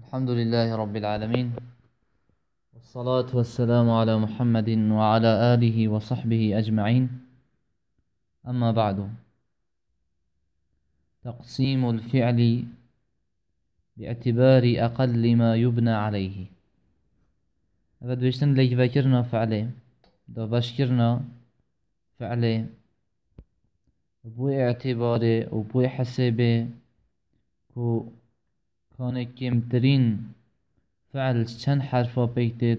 الحمد لله رب العالمين، والصلاة والسلام على محمد وعلى آله وصحبه أجمعين. أما بعد، تقسيم الفعل باعتبار أقل ما يبنى عليه. أبد بيشتن ليك ذكرنا فعله دو بشكرنا فعله بو اعتباره وبو حسابه كو كان كمترين فعل چند حرفا بيكتت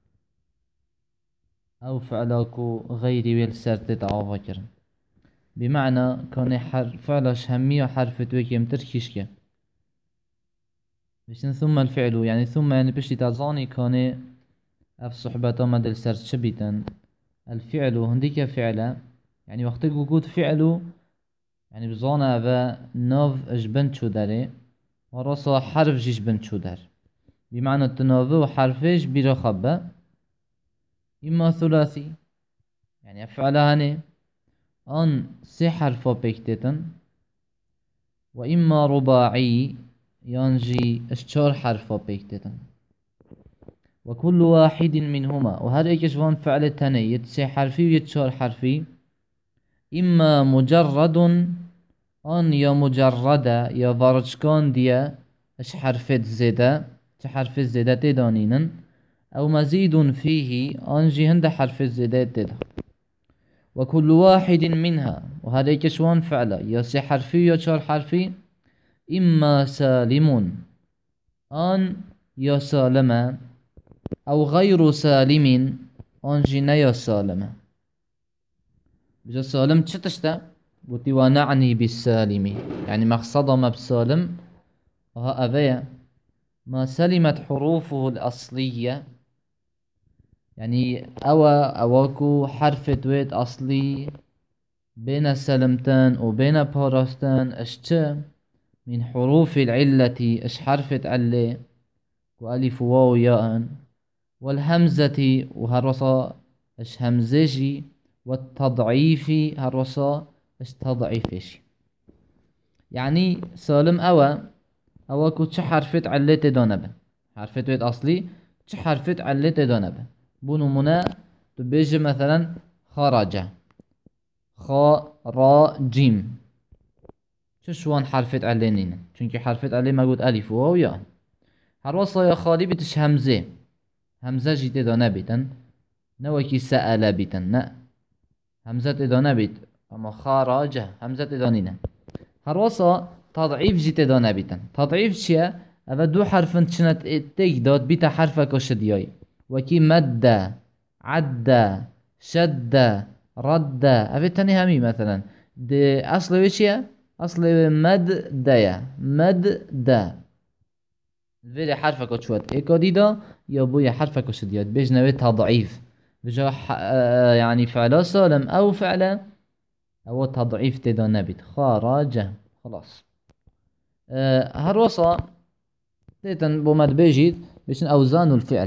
أو فعلاكو غيري بالسرت عافا كرن، بمعنى كان فعلش همية حرف تويكي متركيشك بشن ثم الفعل يعني ثم يعني بشي تازاني كان اف صحبتا مدل سر شبيتن الفعل هنديك فعلا يعني وقت وجود فعله يعني بزانا و ناف اجبن شو داري وراسا حرف جيش بن شو دار، بمعنى التناوي حرفش بيرا خبة إما ثلاثي يعني أفعلها هني أن سي حرفا بيكتتن، وإما رباعي ينجي اشتار حرفا بيكتتن، وكل واحد منهما وهذا يكشفون فعل تاني يتسي حرفي ويتشار حرفي إما مجرد أن يا مجردة يا فارجكان ديا اش حرفت زيادة حرف زيادة تدانينن أو مزيد فيه أنجي هند حرف زيادة تدا، وكل واحد منها وهذا يكشفون فعله يا سي حرفي يا شار حرفي إما سالم أن يا سالمة أو غير سالم أنجي نيا سالمة. بجا سالم تشتشتا قلت ونعني بالسالم يعني مقصده ما بسالم وها أبيا ما سلمت حروفه الأصلية يعني أواكو حرف دويت أصلي بين سلمتان وبين باراستان اشتا من حروف العلة اش حرفت علة وألف واو ياء والهمزة وهرصا اش همزجي والتضعيف هرصا اش تضعيفش، يعني سالم أواكو چه حرفت علة تدانبه حرفت ويت أصلي چه حرفت علة تدانبه بونو منا تبيج مثلا خرج خا را جيم شوان حرفت علة نين چونكي حرفت علة ما قلت ألف واو ياء هرصا يا خالي بتش همزة همزة جي تدانبتن نوكي سأل بيتن نا همزة تدانبت أما خرج همزة تدانين هرصا تضعيف جي تدانبتن تضعيف شيا أفا دو حرفن چنت تيك داد بيتا حرفك وشدياي وكي مد عد شد رد أفا تاني همي مثلا دي أصل وشيا أصل مد دايا مد دا الفيري حرفك وشوت إيكو ديدا يا بويا حرفك وشديات بيج نوي تضعيف بجا يعني فعلا سالم أو فعلا أو تضعيف تدانبت خرج خلاص. هروصا تيتن بومد بيجيت بيشن أوزان الفعل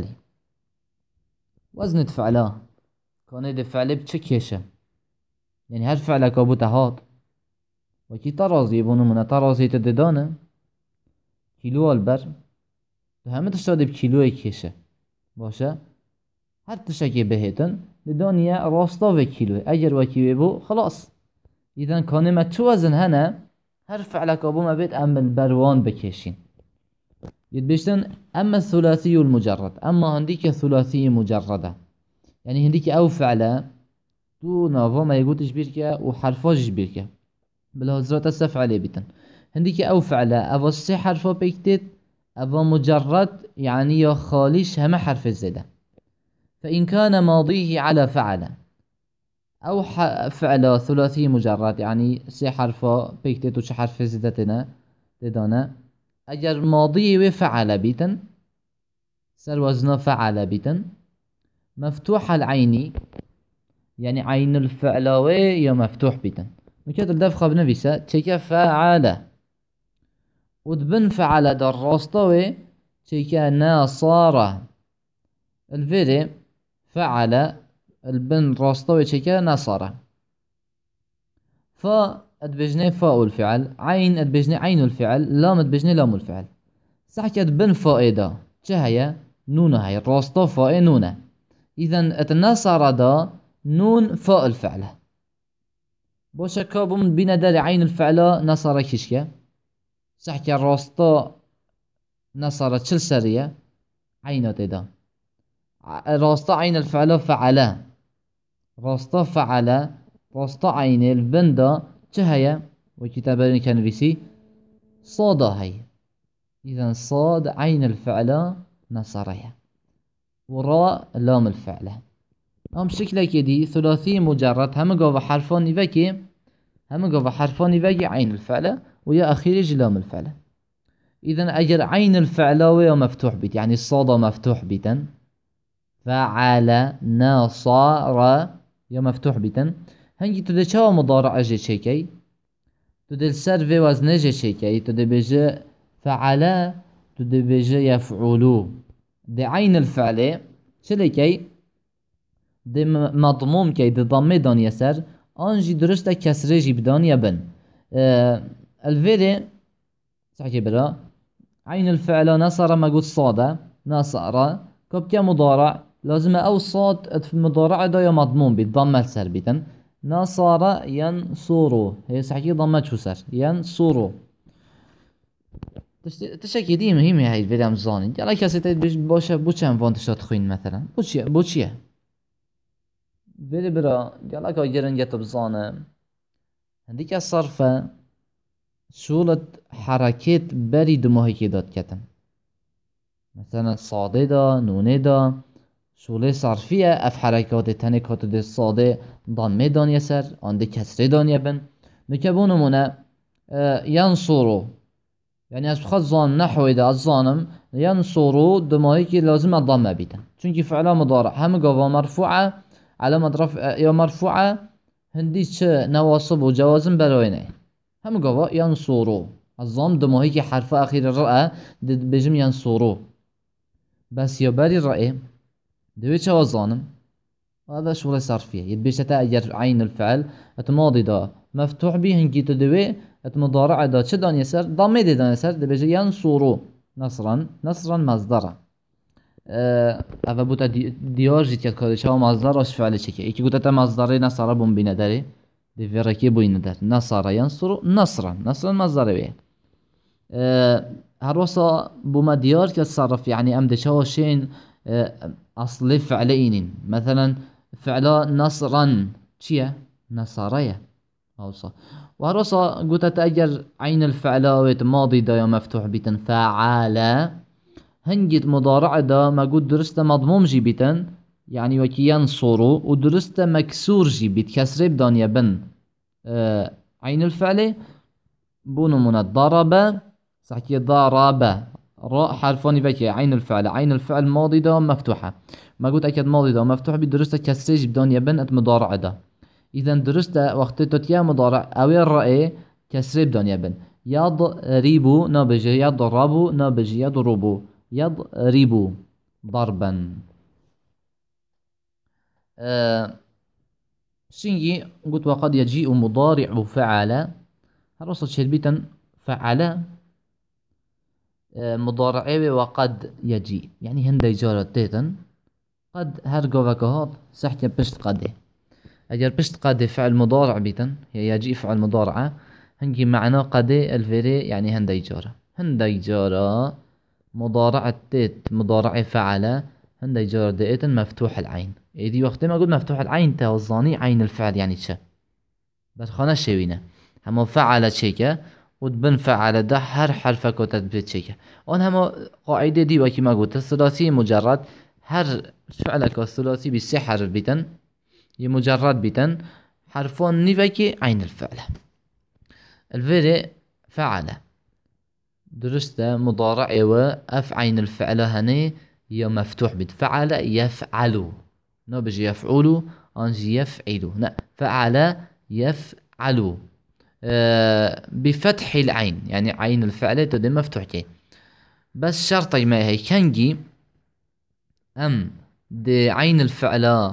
وزن فعله كان دي فعل بتشكيشة يعني هر فعل كابو تهات وكي ترازي بونو من ترازي تددانه كيلو البر همه تشتاد بكيلو كيشة باشا هر تشكي بهتن لدانية راستا وكيلو اجر وكيلو بو خلاص. إذا كان ما توزن هنا هر فعل كابو ما بيت أم البروان بكيشين يتبشتن. أما الثلاثي المجرد أما هنديك ثلاثي مجردة يعني هنديك أو فعلة تو نافا ما يقولش بيركا وحرفاش بيركا بالهزرات السفعلة بيتن هنديك أو فعلة أفا سي حرفا بيكتت أفا مجرد يعني يا خاليش هم حرف الزدة، فإن كان ماضيه على فعلة أو فعلة ثلاثي مجرد يعني سي حرفا بيكتت وش حرف زدتنا تدانا اگر ماضي وفعل بيتن سر وزن فعل بيتن مفتوح العين يعني عين الفعلاوي يا مفتوح بيتن مكاد الدفخة بنفسه تشيكا فعل ودبن فعل در راستوي تشيكا ناصارة الفيري فعل البن راستوي تشيكا ناصارة فا ادبجني فاء الفعل عين ادبجني عين الفعل لام ادبجني لام الفعل سحكت بن فائدة هي نونة هي راستا فاء نونة. إذا النصر دا نون فاء الفعلة بوشا كابم بنا دار عين الفعلة نصر كشكا سحكي راستا نصر تشل سرية عين دا راستا عين الفعلة فعلا راستا فعلا راستا عين البندا هي وكتابة كان ريسي صادا هي. إذا صاد عين الفعلة نصرية وراء لام الفعلة هم شكله كدي ثلاثي مجرد هم قوة حرفان يفكي هم قوة حرفان يفكي عين الفعلة ويا أخير لام الفعلة. إذا أجر عين الفعلة ويا مفتوح بيت يعني الصاد مفتوح بيتا فعل نصر يا مفتوح بيتا هنجي تدي شو مضارع أجي شيكي تدي السر وزن جي شيكي تدي بيجي فعل تدي بيجي يفعلوا دي عين الفعلة شلكي دي مضموم كي دي ضمي دان يسر انجي درسته كسره جي بدان يبن الفيري صحكي برا عين الفعل نصر ما قلت صادة نصر كبكا مضارع لازم او صاد في المضارع دا يا مضموم بالضمة السر بيتن نصر ينصرو هي صحكي ضمة شو سر ينصرو تشكي دي مهمة هاي الفيديو مزاني يلا كاسيتي باشا بوچم وانتشات خوين مثلا بوچيه فيديو برا يلا كا جرن جت بزانه هنديك الصرفة شولت حركات بري دماغي كدات كتم مثلا صاده دا نونه دا شوله صرفية اف حركات تاني كاتو دي صاده ضمه دان يسر آن دي كسره دان يبن نكبونمونه ينصرو يعني از بخواد زان نحوی ده از زانم ينصرو دماغي كي لازم الضمه بيتن چونكي فعلا مضارع هم قوا مرفوعة علامة رفع يا مرفوعة هندي نواصب وجوازم براينه هم قوا ينصرو الضم دماغي كي حرف اخير الرأى بجم ينصرو بس يا بري الرأي دوي شو ظانم هذا شغل صرفية يتبيش تأجر عين الفعل الماضي ده مفتوح به هنجي تدوي المضارع ده شدان يسر ضمي دان يسر دبيجي ينصرو نصرا مصدرا هذا بوتا ديار جيت كالكادش هو مصدر اش فعل شكي ايكي قلت مصدري نصر بون بينا داري دي فيركي بوين دار نصر ينصر نصرا مصدر بيه هروسا بوما ديار كتصرف يعني ام دشاو شين اصلي فعلين مثلا فعلا نصرا شيا نصرية اوصى وهروسا قلت تأجر عين الفعل ماضي دا مفتوح بيتن فعالة هنجت مضارع دا ما قلت درست مضموم جي بيتن يعني وكي ينصرو ودرست مكسور جي بيت كسر بدان يبن عين الفعل بونو من الضرب صحكي ضرب راء حرفاني فكي عين الفعل ماضي دا مفتوحة ما قلت اكد ماضي دا مفتوح بي درست كسر جي بدان يبن ات مضارع دا اذا درست وقت تتيا مضارع اوي الرأي كسر بدان يبن يضربو نابجي يضربو نابجي يضربو يضربو ضربا شينجي قلت وقد يجيء مضارع فعل هرصت شربيتا فعل مضارعي وقد يجيء يعني هندا جارة تيتن قد هرقو وكهات سحكي بشت قده اجر بشت قده فعل مضارع بيتن هي يجيء فعل مضارعة هنجي معناه قده الفيري يعني هندا جارة مضارع تيت مضارع فعل هندا جارة ديتن مفتوح العين ايدي وقت ما قلت مفتوح العين توظاني عين الفعل يعني شا بس خانا شوينه هما فعل شيكا وتبن فعل ده هر حرف كوتت بيت شيكا اون هما قاعدة دي وكي ما قلت الثلاثي مجرد هر فعلك الثلاثي بسي حرف بيتن مجرد بيتن حرفون نيفكي عين الفعل الفيري فعل درست مضارع و اف عين الفعل هني يا مفتوح بيت فعل يفعلو نو بيجي يفعلو انجي يفعلو لا فعل يفعلو بفتح العين يعني عين الفعل تدي مفتوح كي بس شرطي ما هي كنجي ام دي عين الفعل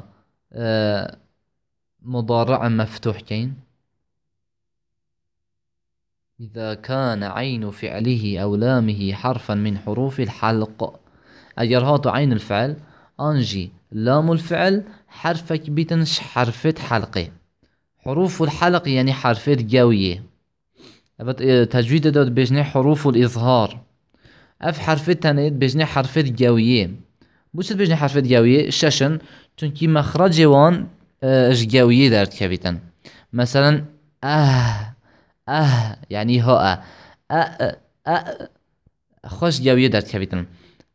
مضارع مفتوح كين إذا كان عين فعله أو لامه حرفا من حروف الحلق. أجر هاتو عين الفعل أنجي لام الفعل حرفك بيتنش حرفت حلقي. حروف الحلق يعني حرفت جاوية. تجويد داد بجني حروف الإظهار. اف حرفت هنيت بجني حرفت جاوية. بوشت بجني حرفت جاوية ششن چونكي مخرج وان اش جاوية دارت كبيتن. مثلا يعني ها خوش جاوية دارت كبيتن.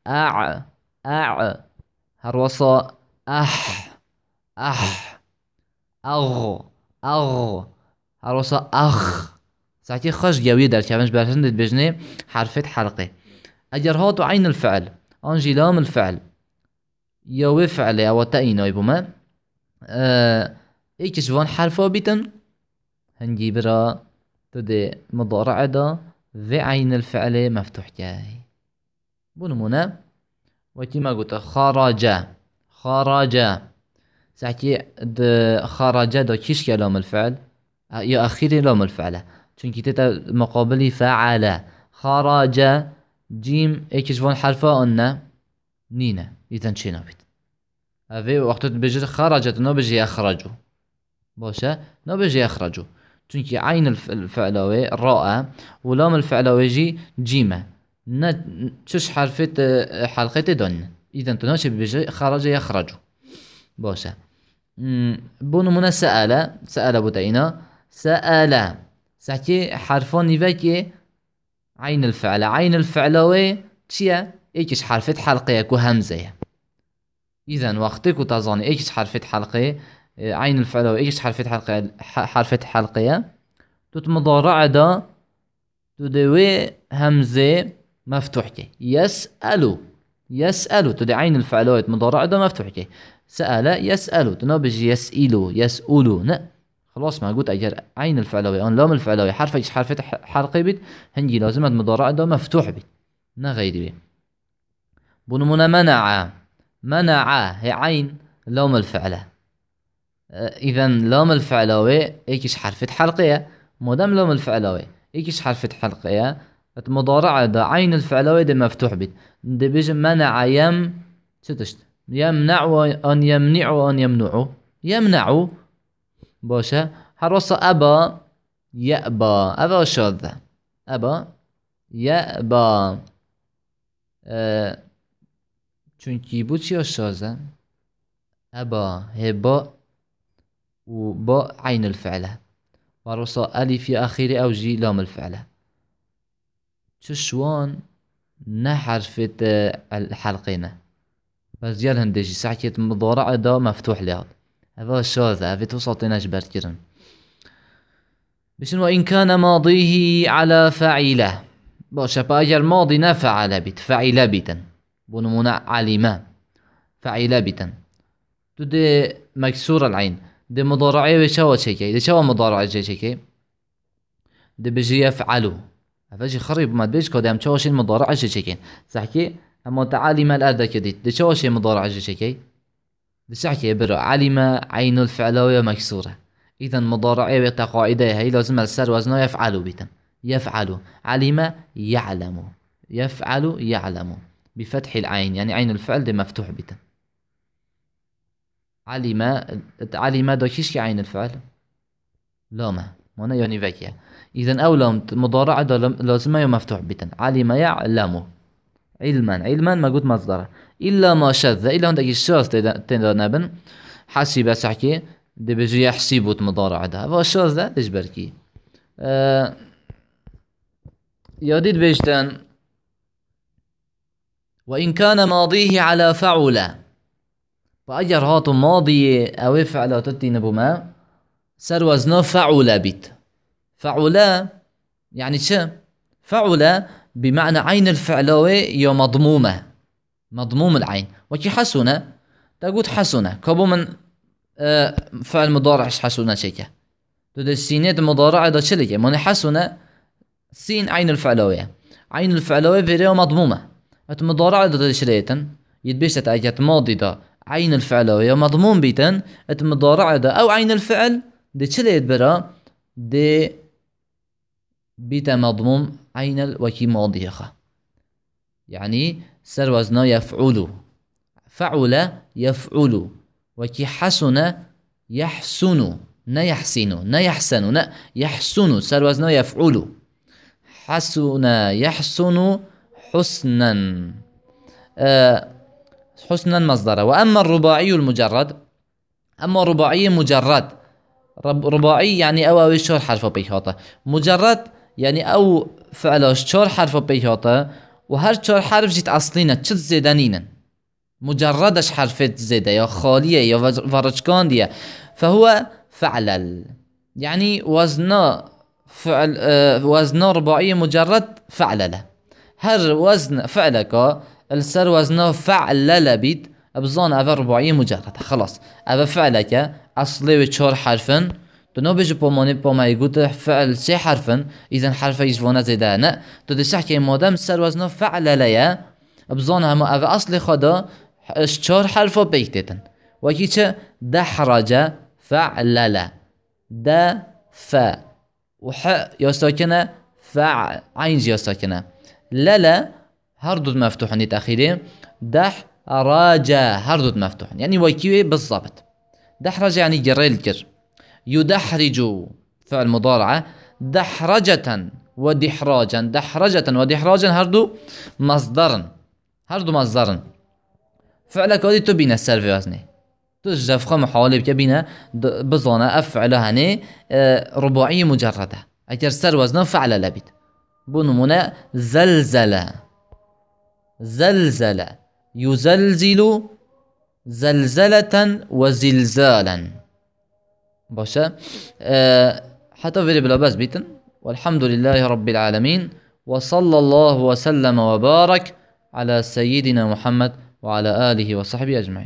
هروصا اح اغ هروصا اخ. ساعتي خوش جاوية دارت كبيتن باشن دت بجني حرفت حلقي. اجر هاتو عين الفعل انجي لام الفعل يوي فعل او تأينو يبوما ايكش فان حرفا بيتن هنجي برا تدي مضارع دا ذي عين الفعل مفتوح جاي بونمونا وكما قلت خرج ساعتي خرج دا كيش لام الفعل يا اخيري لام الفعل چونكي تتا مقابلي فعل خرج جيم ايكش فان حرفا أنا نينا إذن چي نابد هذه وقت بجي خرجت نو بجي أخرجو باشا نو بجي أخرجو چونكي عين الفعلاوي راء ولام الفعلاوي جي جيمة تشش حرفت حلقة دون إذن تناشي بجي خرج يخرجو باشا بونو منا سأل بوتاينا سأل ساكي حرفان نيفاكي عين الفعلاوي تشيا ايكش حرفت حلقية كو همزة. إذن وقتك وتظن ايكش حرفت حلقية عين الفعلاوي ايكش حرفت حلقية توت مضارع دا تدوي همزة مفتوح كي يسألو تدي عين الفعلاوي مضارع دا مفتوح كي سأل يسألو تنابجي يسألو نا خلاص ما قلت أجر عين الفعلاوي أن لام الفعلاوي حرفت حلقي بيت هنجي لازمت مضارع دا مفتوح بيت نا غيري بيت بونمونا منع هي عين لام الفعلة. إذن لام الفعلاوي ايكش حرفت حلقية مادام لام الفعلاوي ايكش حرفت حلقية مضارعة دا عين الفعلاوي دا مفتوح بيت دا بيجي منع يمنع أن يمنع أن يمنع باشا حرص أبا يأبى شاذ أبا يأبى چونكي بو چيا شازة أبا هبا وبا عين الفعلة ورصا ألف آخر أو جي لام الفعلة شوان نحرفت الحلقين بس ديال هندجي ساعتي مضارع دا مفتوح لهذا هذا شاذة هذا توصلتناش بركرن بشن وإن كان ماضيه على فعيلة باشا باجر ماضي نفعل بيت فعيلة بيتا بونمونا علما فعيلة بيتا تدي مكسور العين دي مضارعي وشوا شيكي دي شوا مضارع شيكي دي بيجي يفعلو هفاجي خريب ما تبيش كده هم شواشي المضارع شيكي صحكي اما تعالم الأرض كديت دي شواشي مضارع شيكي دي صحكي برا علم عين الفعلاوية مكسورة إذا مضارعي وقاعدة هي لازم السر وزنه يفعلو بيتا يفعل علم يعلم بفتح العين يعني عين الفعل ده مفتوح بيتا علم دوكيش عين الفعل لاما وانا يعني فاكيا إذن أولام مضارع لازم مفتوح بيتا علم يعلم علما ما قلت مصدره إلا ما شذ إلا عندك الشاذ تنبن حسب سحكي دي بيجي يحسبوا مضارع ده والشاذ ده ايش بركي يديد بيجتن وإن كان ماضيه على فعل فأجر هاتو ماضي أو فعل تتين بما سر وزنه فعل بيت فعل يعني شو فعل بمعنى عين الفعلاوي يا مضمومة مضموم العين وكي حسنة تقول حسنة كابو من فعل مضارع حسنة شيكا تود السينات مضارعة دا شلكة من حسنة سين عين الفعلاوية فيريو مضمومة المضارعة دا شليتن يتبيش تتأكد ماضي دا عين الفعلاوية مضموم بيتن المضارعة دا أو عين الفعل دا شليت برا دي بيت مضموم عين وكي ماضيخة يعني سر وزنا يفعل فعل يفعل وكي حسن يحسن نا يحسن نا يحسن نا يحسن سر وزنا يفعل حسن يحسن حسنا حسنا مصدره. وأما الرباعي المجرد أما الرباعي مجرد رباعي يعني أو شور حرف بيهاته مجرد يعني أو فعل شور حرف بيهاته وهر شور حرف جيت أصلينا تشت زيدانينا مجردش حرفت زيادة يا خالية يا فرجكان دي فهو فعلل يعني وزن فعل وزن رباعي مجرد فعلله هر وزن فعلك السر وزنه فعلل بيت ابزان افا رباعي مجرد خلاص افا فعلك اصلي وشور حرفن تو بيجي بوموني بوما يقول فعل سي حرفن اذا حرف يجوانا زيادة نا تو تسحكي مادام السر وزنه فعلل يا ابزان هم افا اصلي خدا اشتر حرف بيتتن وكيش دحرج فعلل ف وح يا ساكنة فع عين يا ساكنة للا هردود مفتوح نيت أخيرين دحرج هردود مفتوح يعني وكيوي بالضبط دحرج يعني جر الجر يدحرج فعل مضارعة دحرجة ودحراجا دحرجة هردو مصدرا فعلك هذه تبين السر في وزنه تجف خم حوالي بكبينة بزانة أفعل هني رباعي مجردة أجر سر وزنه فعل لبيت بنمونا زلزل يزلزل زلزلة وزلزالا باشا حتى في بلا بس بيتن والحمد لله رب العالمين وصلى الله وسلم وبارك على سيدنا محمد وعلى آله وصحبه أجمعين.